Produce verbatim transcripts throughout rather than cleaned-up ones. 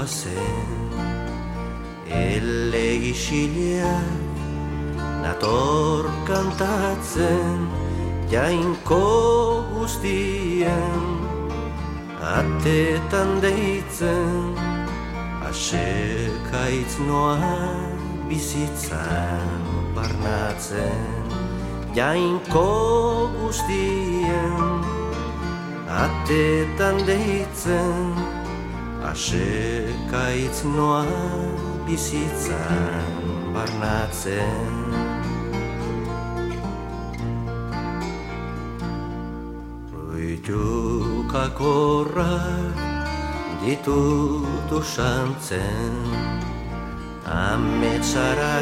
goazen, ele isileak nator kantatzen, jainko guztien atetan deitzen, asekaitz noa bizitzan barnatzen, jainko guztien atetan deitzen, asekaitz noa bizitzan barnatzen. Proitukakorrak ditut usantzen, ametsara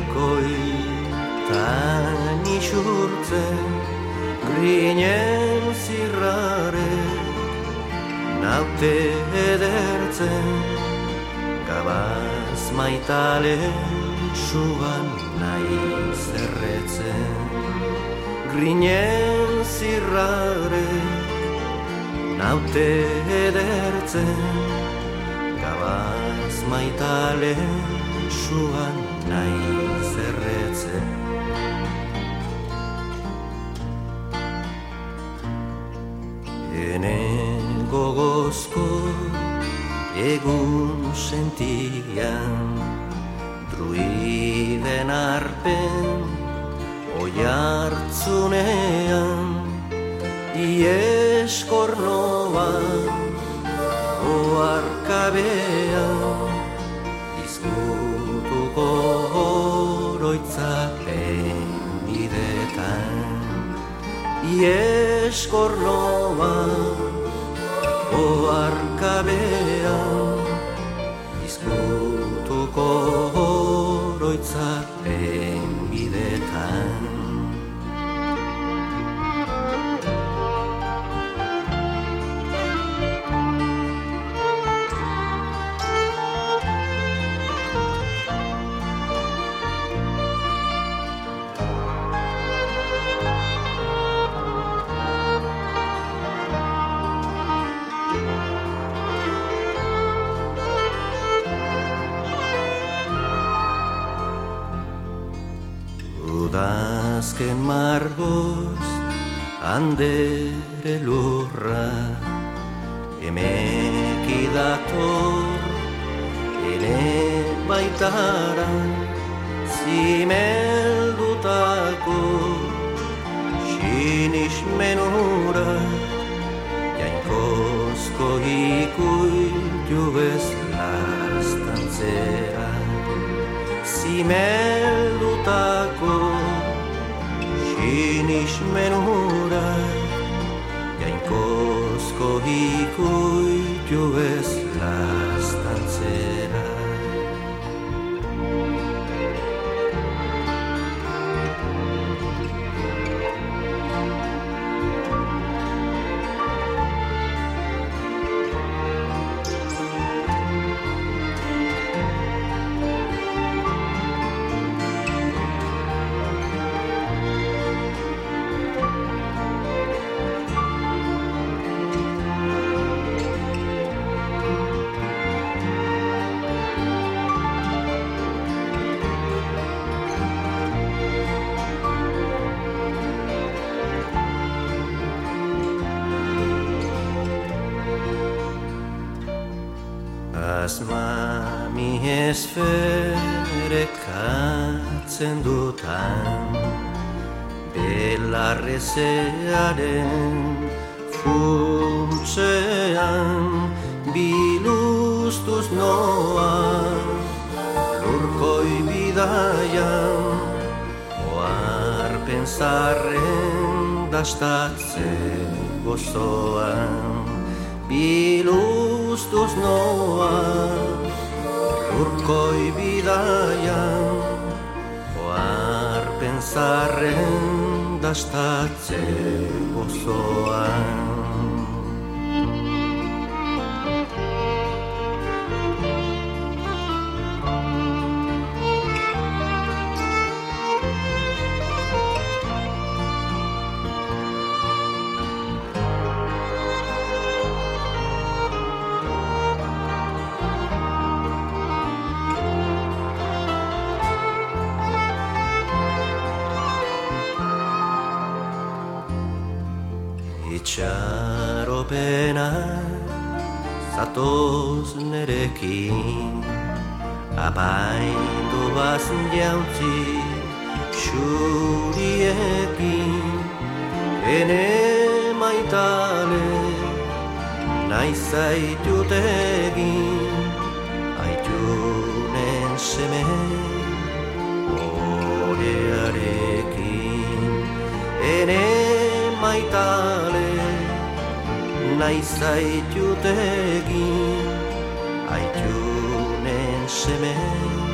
bikoitan isurtzen, grinen zirrarek naute edertzen, gabaz maitale sugan nahi zerretzen, grinen zirrarek naute edertzen, gabaz maitale sugan nahi zerretzen. Ene gogozko egun sentian, druiden arpen oiartzunean, ieskornoan oarkabean, izkutuko oroitzapen bidetan, ieskornoan oarkabean, izkutuko oroitzapen bidetan. Udazken margoz andere lurra, emeki dator ene baitara, zimeldutako sinismenura, jainkozko ikuilu bezlastantzera, zimeldutako sinismenura, jainkozko ikuilu bezlastantzera. Asmami esferekatzen dutan, belarrezearen funtsean, biluztuz noa lurkoi bidaian, oar pensarren dastatzen gozoan, biluztuz noa lurkoi bidaian, oar pensarren dastatzen gozoan. Itxaropena zatoz nerekin, apaindu bazen jauntzi xuriekin. Ene maitale nahi zaitut egin, aitunen seme orearekin. Ene maitale nahi zaitut egin, aitunen seme